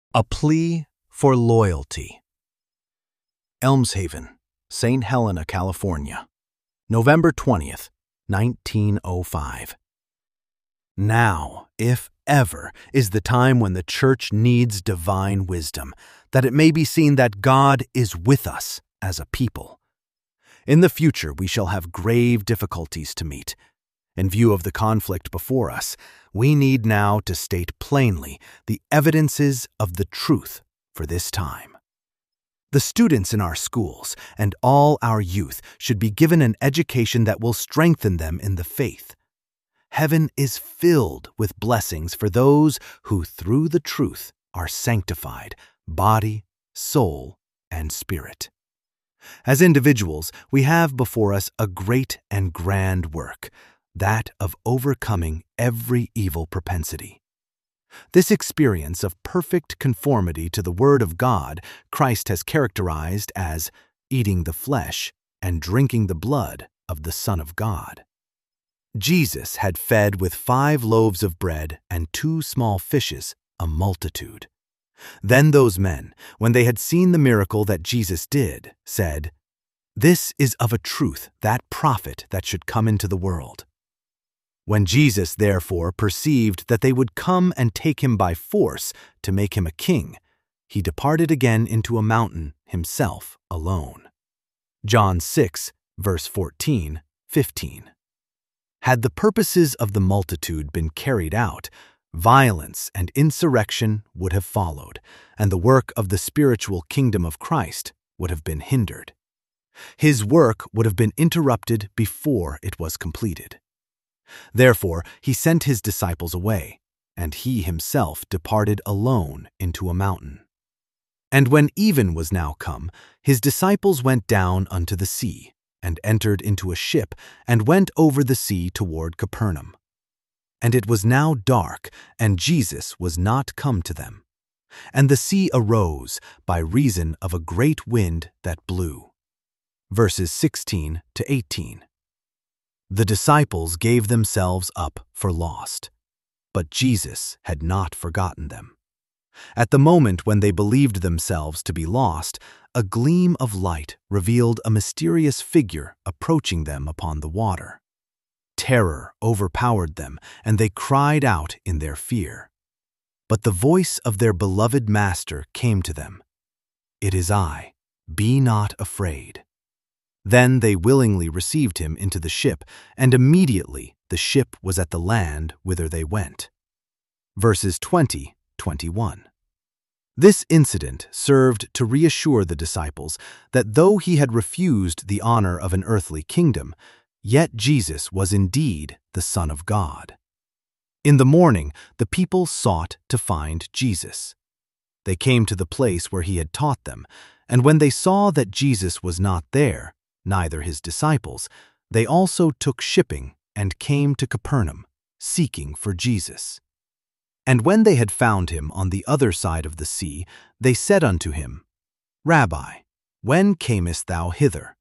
A plea for loyalty. Elmshaven, St. Helena, California, November 20th, 1905. Now, if ever, is the time when the Church needs divine wisdom, that it may be seen that God is with us as a people. In the future, we shall have grave difficulties to meet. In view of the conflict before us, we need now to state plainly the evidences of the truth for this time. The students in our schools and all our youth should be given an education that will strengthen them in the faith. Heaven is filled with blessings for those who through the truth are sanctified, body, soul, and spirit. As individuals, we have before us a great and grand work, that of overcoming every evil propensity. This experience of perfect conformity to the Word of God Christ has characterized as eating the flesh and drinking the blood of the Son of God. Jesus had fed with 5 loaves of bread and 2 small fishes a multitude. Then those men, when they had seen the miracle that Jesus did, said, "This is of a truth that prophet that should come into the world." When Jesus, therefore, perceived that they would come and take him by force to make him a king, he departed again into a mountain himself alone. John 6, verse 14, 15. Had the purposes of the multitude been carried out, violence and insurrection would have followed, and the work of the spiritual kingdom of Christ would have been hindered. His work would have been interrupted before it was completed. Therefore, he sent his disciples away, and he himself departed alone into a mountain. And when even was now come, his disciples went down unto the sea, and entered into a ship, and went over the sea toward Capernaum. And it was now dark, and Jesus was not come to them. And the sea arose by reason of a great wind that blew. Verses 16 to 18. The disciples gave themselves up for lost, but Jesus had not forgotten them. At the moment when they believed themselves to be lost, a gleam of light revealed a mysterious figure approaching them upon the water. Terror overpowered them, and they cried out in their fear. But the voice of their beloved Master came to them. "It is I, be not afraid." Then they willingly received him into the ship, and immediately the ship was at the land whither they went. Verses 20, 21. This incident served to reassure the disciples that though he had refused the honor of an earthly kingdom, yet Jesus was indeed the Son of God. In the morning, the people sought to find Jesus. They came to the place where he had taught them, and when they saw that Jesus was not there, neither his disciples, they also took shipping and came to Capernaum, seeking for Jesus. And when they had found him on the other side of the sea, they said unto him, "Rabbi, when camest thou hither?"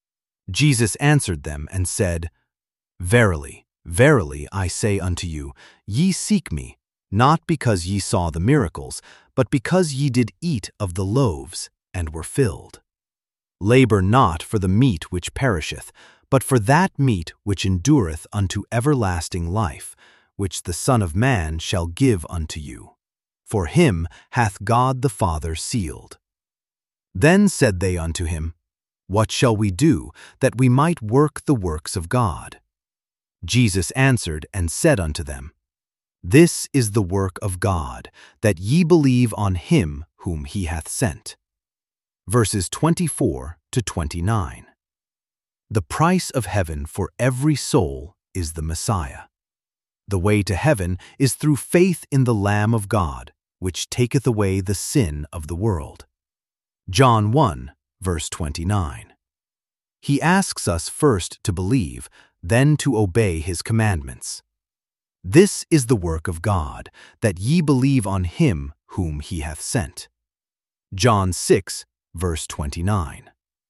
Jesus answered them and said, "Verily, verily, I say unto you, ye seek me, not because ye saw the miracles, but because ye did eat of the loaves, and were filled. Labor not for the meat which perisheth, but for that meat which endureth unto everlasting life, which the Son of Man shall give unto you. For him hath God the Father sealed." Then said they unto him, "What shall we do, that we might work the works of God?" Jesus answered and said unto them, "This is the work of God, that ye believe on him whom he hath sent." Verses 24 to 29. The price of heaven for every soul is the Messiah. The way to heaven is through faith in the Lamb of God, which taketh away the sin of the world. John 1, verse 29. He asks us first to believe, then to obey his commandments. This is the work of God, that ye believe on him whom he hath sent. John 6, verse 29.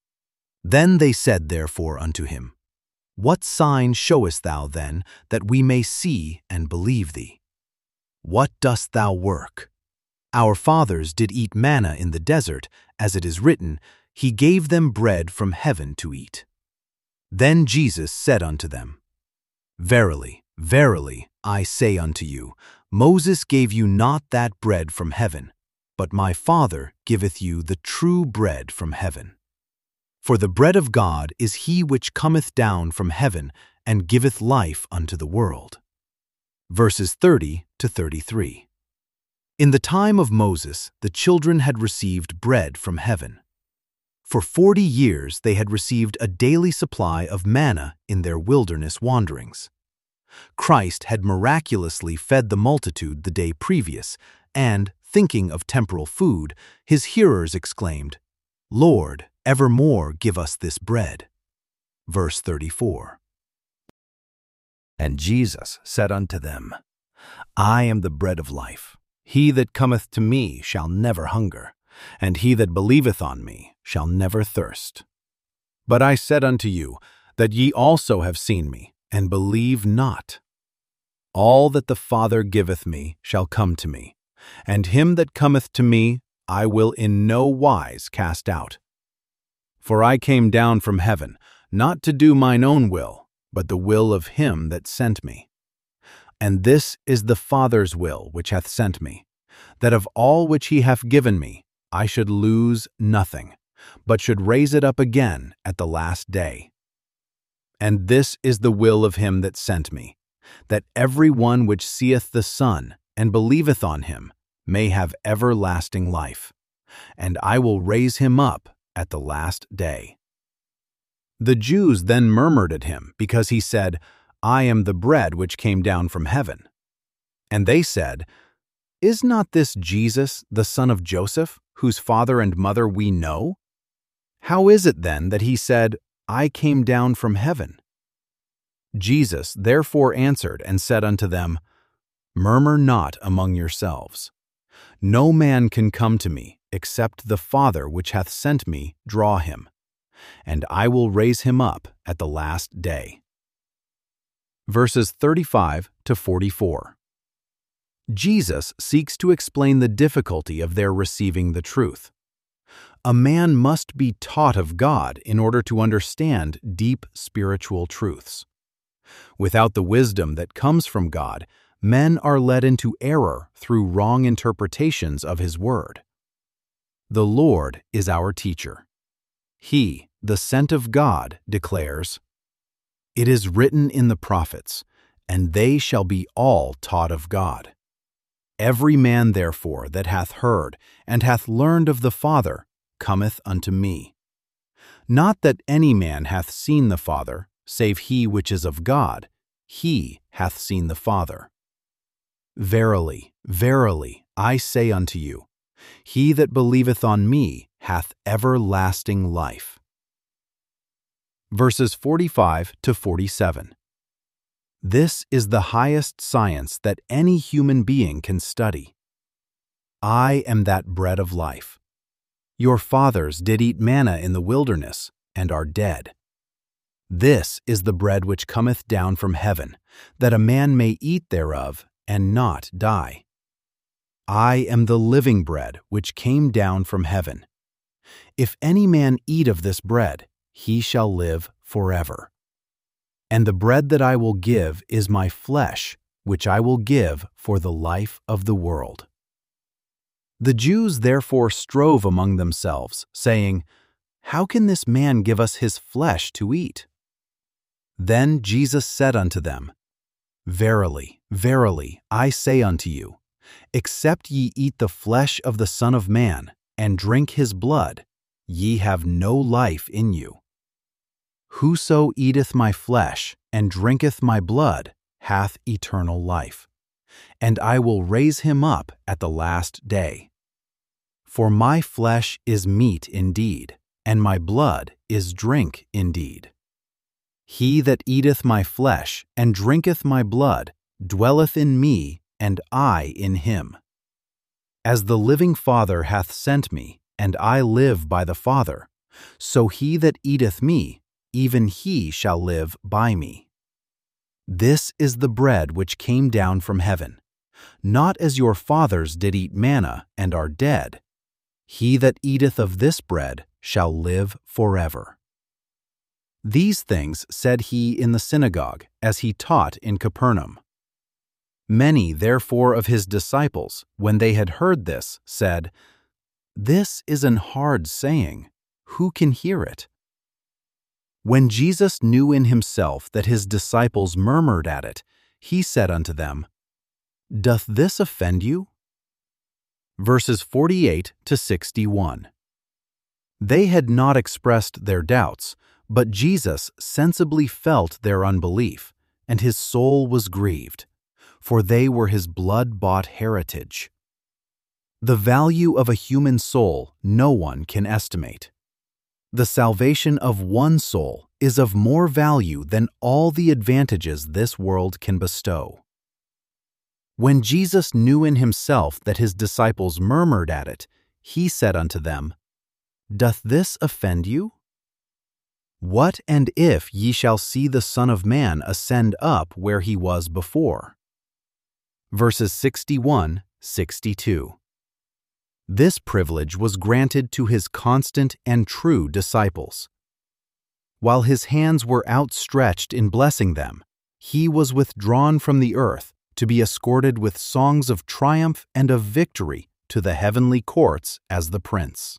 Then they said therefore unto him, What sign showest thou then, that we may see and believe thee? What dost thou work? Our fathers did eat manna in the desert, as it is written, He gave them bread from heaven to eat. Then Jesus said unto them, Verily, verily, I say unto you, Moses gave you not that bread from heaven, but my Father giveth you the true bread from heaven. For the bread of God is he which cometh down from heaven and giveth life unto the world. Verses 30 to 33. In the time of Moses, the children had received bread from heaven. For 40 years they had received a daily supply of manna in their wilderness wanderings. Christ had miraculously fed the multitude the day previous, and, thinking of temporal food, his hearers exclaimed, Lord, evermore give us this bread. Verse 34. And Jesus said unto them, I am the bread of life. He that cometh to me shall never hunger, and he that believeth on me shall never thirst. But I said unto you, that ye also have seen me, and believe not. All that the Father giveth me shall come to me, and him that cometh to me I will in no wise cast out. For I came down from heaven, not to do mine own will, but the will of him that sent me. And this is the Father's will which hath sent me, that of all which he hath given me I should lose nothing, but should raise it up again at the last day. And this is the will of him that sent me, that every one which seeth the Son and believeth on him may have everlasting life, and I will raise him up at the last day. The Jews then murmured at him, because he said, I am the bread which came down from heaven. And they said, Is not this Jesus, the son of Joseph, whose father and mother we know? How is it then that he said, I came down from heaven? Jesus therefore answered and said unto them, Murmur not among yourselves. No man can come to me, except the Father which hath sent me draw him, and I will raise him up at the last day. Verses 35 to 44. Jesus seeks to explain the difficulty of their receiving the truth. A man must be taught of God in order to understand deep spiritual truths. Without the wisdom that comes from God, men are led into error through wrong interpretations of His Word. The Lord is our teacher. He, the sent of God, declares, It is written in the prophets, and they shall be all taught of God. Every man therefore that hath heard and hath learned of the Father cometh unto me. Not that any man hath seen the Father, save he which is of God, he hath seen the Father. Verily, verily, I say unto you, he that believeth on me hath everlasting life. Verses 45 to 47. This is the highest science that any human being can study. I am that bread of life. Your fathers did eat manna in the wilderness, and are dead. This is the bread which cometh down from heaven, that a man may eat thereof, and not die. I am the living bread which came down from heaven. If any man eat of this bread, he shall live forever. And the bread that I will give is my flesh, which I will give for the life of the world. The Jews therefore strove among themselves, saying, How can this man give us his flesh to eat? Then Jesus said unto them, Verily, verily, I say unto you, except ye eat the flesh of the Son of Man, and drink his blood, ye have no life in you. Whoso eateth my flesh, and drinketh my blood, hath eternal life, and I will raise him up at the last day. For my flesh is meat indeed, and my blood is drink indeed. He that eateth my flesh, and drinketh my blood, dwelleth in me, and I in him. As the living Father hath sent me, and I live by the Father, so he that eateth me, even he shall live by me. This is the bread which came down from heaven, not as your fathers did eat manna and are dead. He that eateth of this bread shall live forever. These things said he in the synagogue, as he taught in Capernaum. Many therefore of his disciples, when they had heard this, said, This is an hard saying. Who can hear it? When Jesus knew in himself that his disciples murmured at it, he said unto them, Doth this offend you? Verses 48 to 61. They had not expressed their doubts, but Jesus sensibly felt their unbelief, and his soul was grieved, for they were his blood-bought heritage. The value of a human soul no one can estimate. The salvation of one soul is of more value than all the advantages this world can bestow. When Jesus knew in himself that his disciples murmured at it, he said unto them, Doth this offend you? What and if ye shall see the Son of Man ascend up where he was before? Verses 61, 62. This privilege was granted to his constant and true disciples. While his hands were outstretched in blessing them, he was withdrawn from the earth to be escorted with songs of triumph and of victory to the heavenly courts as the Prince.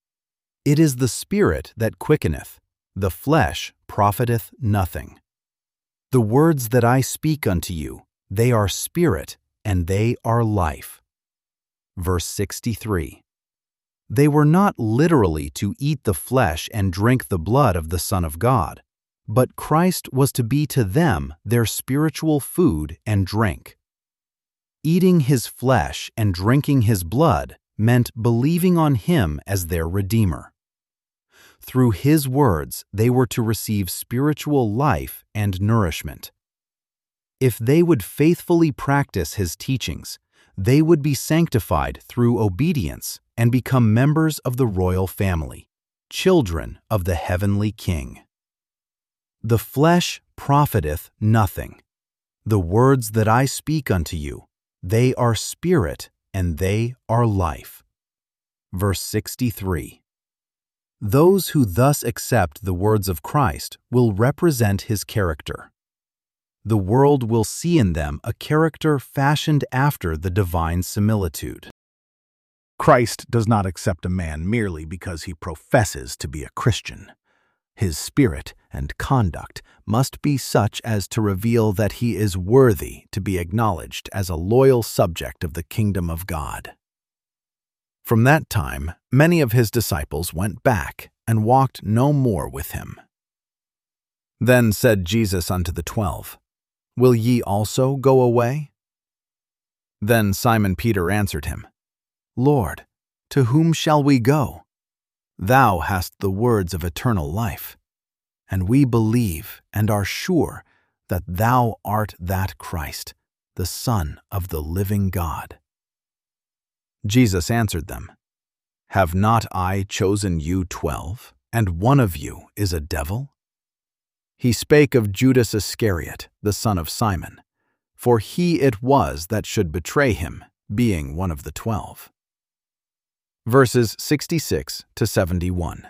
It is the Spirit that quickeneth, the flesh profiteth nothing. The words that I speak unto you, they are spirit, and they are life. Verse 63. They were not literally to eat the flesh and drink the blood of the Son of God, but Christ was to be to them their spiritual food and drink. Eating his flesh and drinking his blood meant believing on him as their Redeemer. Through his words, they were to receive spiritual life and nourishment. If they would faithfully practice his teachings, they would be sanctified through obedience and become members of the royal family, children of the heavenly King. The flesh profiteth nothing. The words that I speak unto you, they are spirit and they are life. Verse 63. Those who thus accept the words of Christ will represent his character. The world will see in them a character fashioned after the divine similitude. Christ does not accept a man merely because he professes to be a Christian. His spirit and conduct must be such as to reveal that he is worthy to be acknowledged as a loyal subject of the kingdom of God. From that time, many of his disciples went back and walked no more with him. Then said Jesus unto the 12, Will ye also go away? Then Simon Peter answered him, Lord, to whom shall we go? Thou hast the words of eternal life, and we believe and are sure that thou art that Christ, the Son of the living God. Jesus answered them, Have not I chosen you 12, and one of you is a devil? He spake of Judas Iscariot, the son of Simon, for he it was that should betray him, being one of the 12. Verses 66 to 71.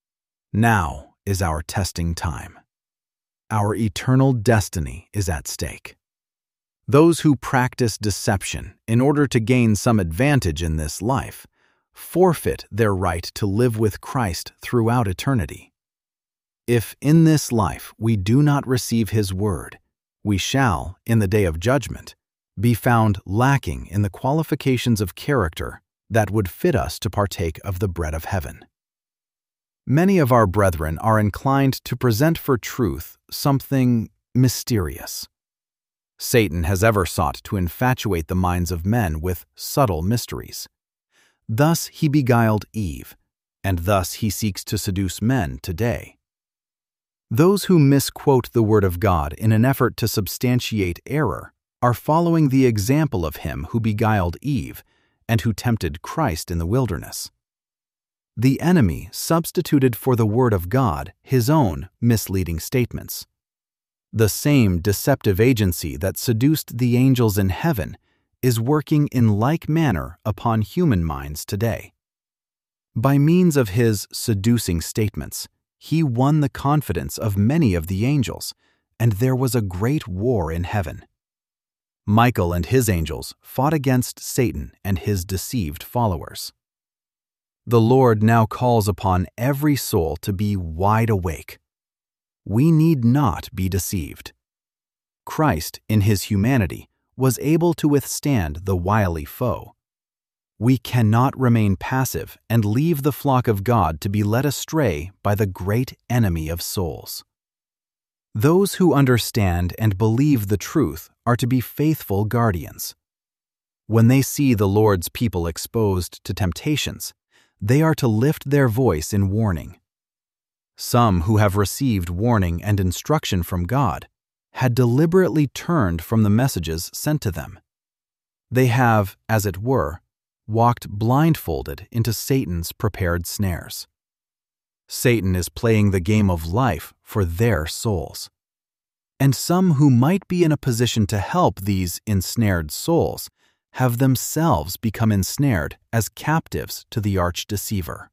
Now is our testing time. Our eternal destiny is at stake. Those who practice deception in order to gain some advantage in this life forfeit their right to live with Christ throughout eternity. If in this life we do not receive his word, we shall, in the day of judgment, be found lacking in the qualifications of character that would fit us to partake of the bread of heaven. Many of our brethren are inclined to present for truth something mysterious. Satan has ever sought to infatuate the minds of men with subtle mysteries. Thus he beguiled Eve, and thus he seeks to seduce men today. Those who misquote the Word of God in an effort to substantiate error are following the example of him who beguiled Eve and who tempted Christ in the wilderness. The enemy substituted for the Word of God his own misleading statements. The same deceptive agency that seduced the angels in heaven is working in like manner upon human minds today. By means of his seducing statements, he won the confidence of many of the angels, and there was a great war in heaven. Michael and his angels fought against Satan and his deceived followers. The Lord now calls upon every soul to be wide awake. We need not be deceived. Christ, in his humanity, was able to withstand the wily foe. We cannot remain passive and leave the flock of God to be led astray by the great enemy of souls. Those who understand and believe the truth are to be faithful guardians. When they see the Lord's people exposed to temptations, they are to lift their voice in warning. Some who have received warning and instruction from God had deliberately turned from the messages sent to them. They have, as it were, walked blindfolded into Satan's prepared snares. Satan is playing the game of life for their souls. And some who might be in a position to help these ensnared souls have themselves become ensnared as captives to the arch-deceiver.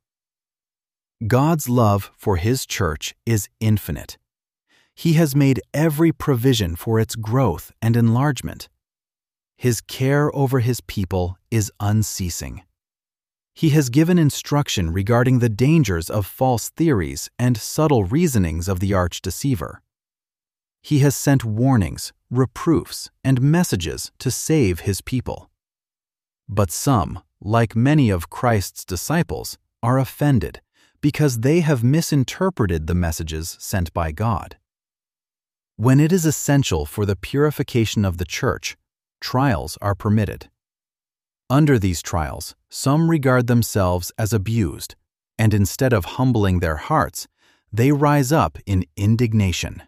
God's love for his church is infinite. He has made every provision for its growth and enlargement. His care over his people is unceasing. He has given instruction regarding the dangers of false theories and subtle reasonings of the arch-deceiver. He has sent warnings, reproofs, and messages to save his people. But some, like many of Christ's disciples, are offended because they have misinterpreted the messages sent by God. When it is essential for the purification of the church, trials are permitted. Under these trials, some regard themselves as abused, and instead of humbling their hearts, they rise up in indignation.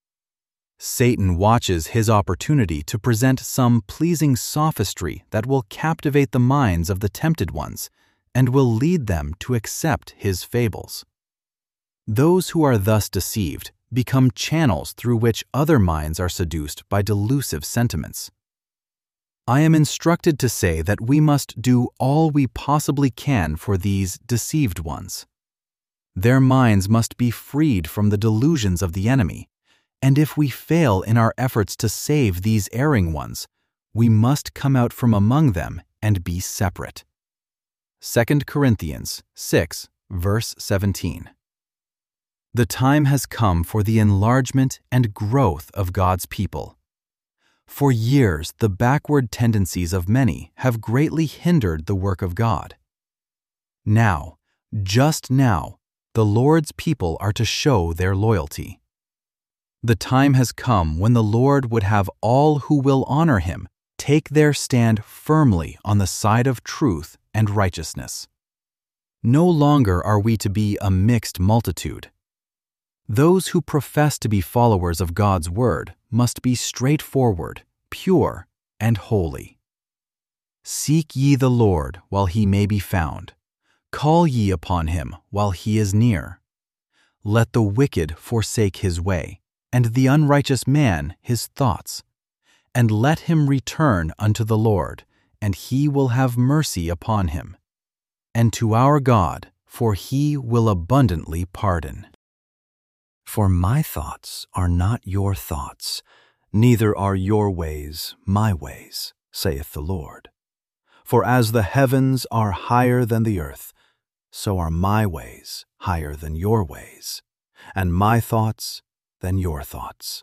Satan watches his opportunity to present some pleasing sophistry that will captivate the minds of the tempted ones and will lead them to accept his fables. Those who are thus deceived become channels through which other minds are seduced by delusive sentiments. I am instructed to say that we must do all we possibly can for these deceived ones. Their minds must be freed from the delusions of the enemy, and if we fail in our efforts to save these erring ones, we must come out from among them and be separate. 2 Corinthians 6, verse 17. The time has come for the enlargement and growth of God's people. For years, the backward tendencies of many have greatly hindered the work of God. Now, just now, the Lord's people are to show their loyalty. The time has come when the Lord would have all who will honor him take their stand firmly on the side of truth and righteousness. No longer are we to be a mixed multitude. Those who profess to be followers of God's word must be straightforward, pure, and holy. Seek ye the Lord while he may be found. Call ye upon him while he is near. Let the wicked forsake his way, and the unrighteous man his thoughts. And let him return unto the Lord, and he will have mercy upon him. And to our God, for he will abundantly pardon. For my thoughts are not your thoughts, neither are your ways my ways, saith the Lord. For as the heavens are higher than the earth, so are my ways higher than your ways, and my thoughts than your thoughts.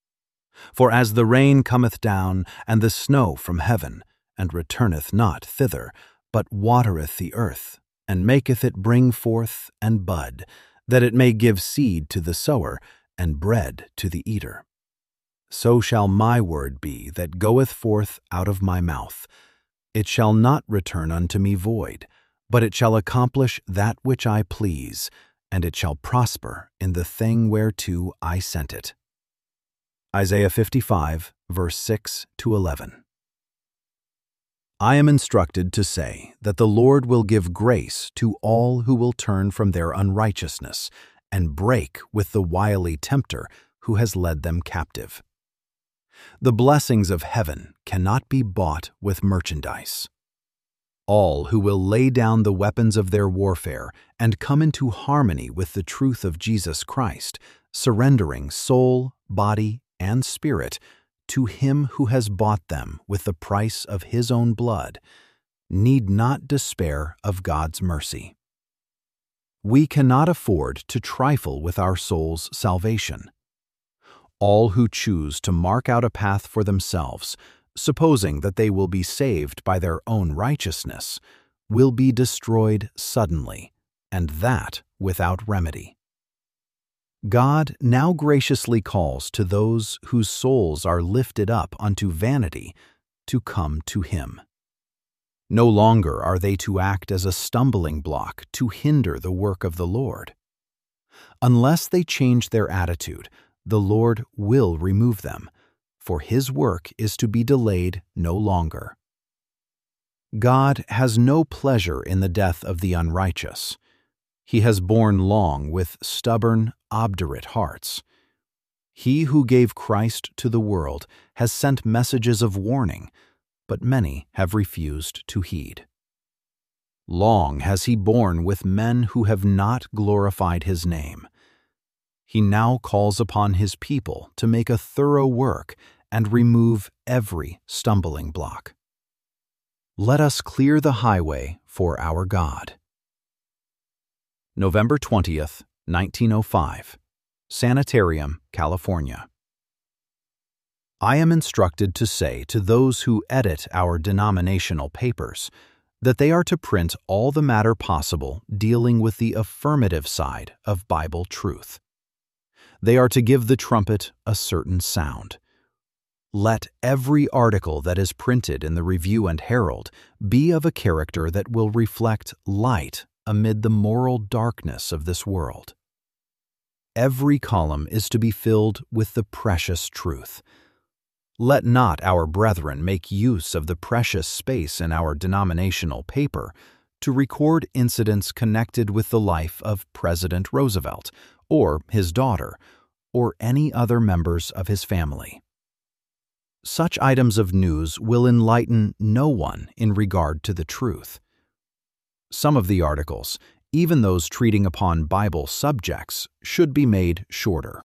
For as the rain cometh down, and the snow from heaven, and returneth not thither, but watereth the earth, and maketh it bring forth and bud, that it may give seed to the sower, and bread to the eater. So shall my word be that goeth forth out of my mouth. It shall not return unto me void, but it shall accomplish that which I please, and it shall prosper in the thing whereto I sent it. Isaiah 55, verse 6 to 11. I am instructed to say that the Lord will give grace to all who will turn from their unrighteousness and break with the wily tempter who has led them captive. The blessings of heaven cannot be bought with merchandise. All who will lay down the weapons of their warfare and come into harmony with the truth of Jesus Christ, surrendering soul, body, and spirit to Him who has bought them with the price of His own blood, need not despair of God's mercy. We cannot afford to trifle with our soul's salvation. All who choose to mark out a path for themselves, supposing that they will be saved by their own righteousness, will be destroyed suddenly, and that without remedy. God now graciously calls to those whose souls are lifted up unto vanity to come to Him. No longer are they to act as a stumbling block to hinder the work of the Lord. Unless they change their attitude, the Lord will remove them, for His work is to be delayed no longer. God has no pleasure in the death of the unrighteous. He has borne long with stubborn, obdurate hearts. He who gave Christ to the world has sent messages of warning, but many have refused to heed. Long has He borne with men who have not glorified His name. He now calls upon His people to make a thorough work and remove every stumbling block. Let us clear the highway for our God. November 20th, 1905, Sanitarium, California. I am instructed to say to those who edit our denominational papers that they are to print all the matter possible dealing with the affirmative side of Bible truth. They are to give the trumpet a certain sound. Let every article that is printed in the Review and Herald be of a character that will reflect light amid the moral darkness of this world. Every column is to be filled with the precious truth. Let not our brethren make use of the precious space in our denominational paper to record incidents connected with the life of President Roosevelt, or his daughter, or any other members of his family. Such items of news will enlighten no one in regard to the truth. Some of the articles, even those treating upon Bible subjects, should be made shorter.